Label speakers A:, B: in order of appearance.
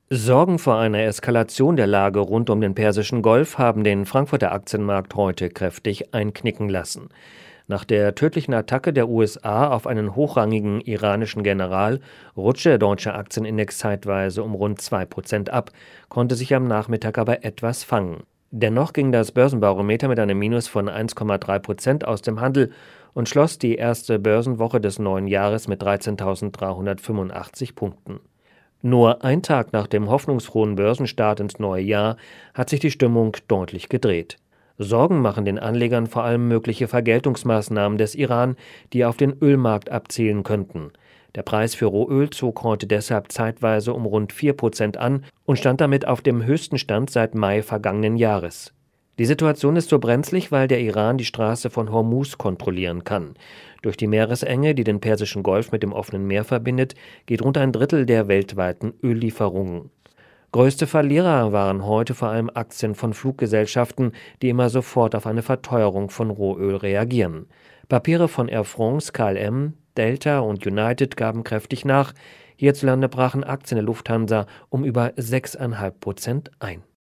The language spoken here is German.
A: Sorgen vor einer Eskalation der Lage rund um den Persischen Golf haben den Frankfurter Aktienmarkt heute kräftig einknicken lassen. Nach der tödlichen Attacke der USA auf einen hochrangigen iranischen General rutschte der deutsche Aktienindex zeitweise um rund 2% ab, konnte sich am Nachmittag aber etwas fangen. Dennoch ging das Börsenbarometer mit einem Minus von 1,3% aus dem Handel und schloss die erste Börsenwoche des neuen Jahres mit 13.385 Punkten. Nur ein Tag nach dem hoffnungsfrohen Börsenstart ins neue Jahr hat sich die Stimmung deutlich gedreht. Sorgen machen den Anlegern vor allem mögliche Vergeltungsmaßnahmen des Iran, die auf den Ölmarkt abzielen könnten. Der Preis für Rohöl zog heute deshalb zeitweise um rund 4% an und stand damit auf dem höchsten Stand seit Mai vergangenen Jahres. Die Situation ist so brenzlig, weil der Iran die Straße von Hormuz kontrollieren kann. Durch die Meeresenge, die den Persischen Golf mit dem offenen Meer verbindet, geht rund ein Drittel der weltweiten Öllieferungen. Größte Verlierer waren heute vor allem Aktien von Fluggesellschaften, die immer sofort auf eine Verteuerung von Rohöl reagieren. Papiere von Air France, KLM, Delta und United gaben kräftig nach. Hierzulande brachen Aktien der Lufthansa um über 6,5% ein.